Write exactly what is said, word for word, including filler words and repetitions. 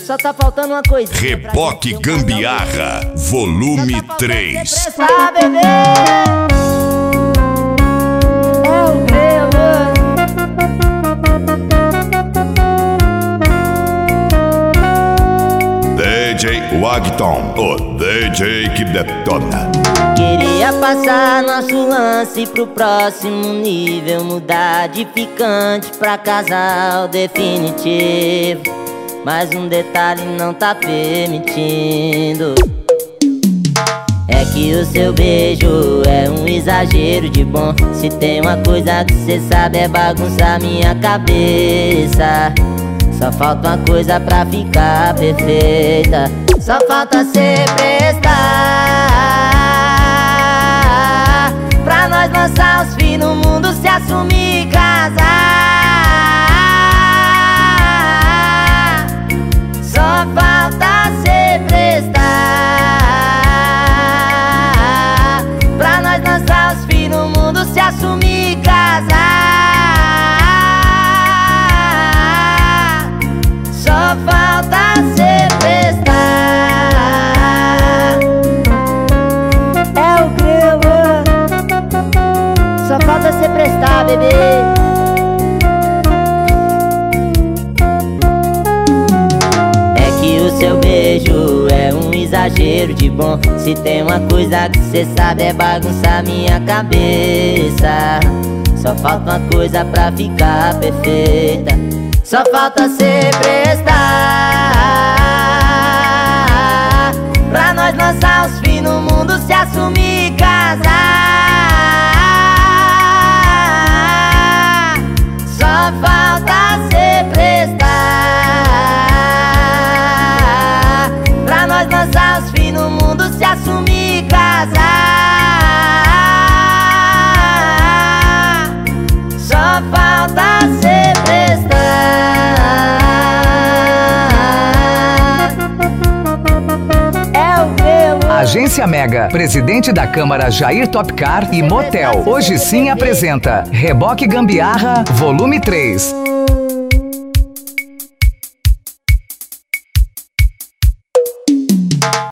Só tá faltando uma coisa. Reboque Gambiarra, volume três. Pra bebê. É o Grelo. D J Wagton, o D J que detona. Queria passar nosso lance pro próximo nível, mudar de ficante pra casal definitivo, mas um detalhe não tá permitindo. É que o seu beijo é um exagero de bom. Se tem uma coisa que cê sabe é bagunçar minha cabeça. Só falta uma coisa pra ficar perfeita. Só falta cê prestar pra nós lançar os filhos no mundo, se assumir e casar. Só falta cê prestar pra nós lançar os filhos no mundo, se assumir e casar. Só falta cê prestar. É o Grelo. Só falta cê prestar, bebê. É que o seu beijo é um exagero de bom. Se tem uma coisa que cê sabe é bagunçar minha cabeça. Só falta uma coisa pra ficar perfeita. Só falta cê prestar pra nós lançar os filhos no mundo, se assumir e casar. Só falta cê prestar pra nós lançar os filhos no mundo, se assumir e casar. Só falta cê prestar. Agência Mega, presidente da Câmara Jair Topcar e Motel, hoje sim apresenta Reboque Gambiarra, volume três.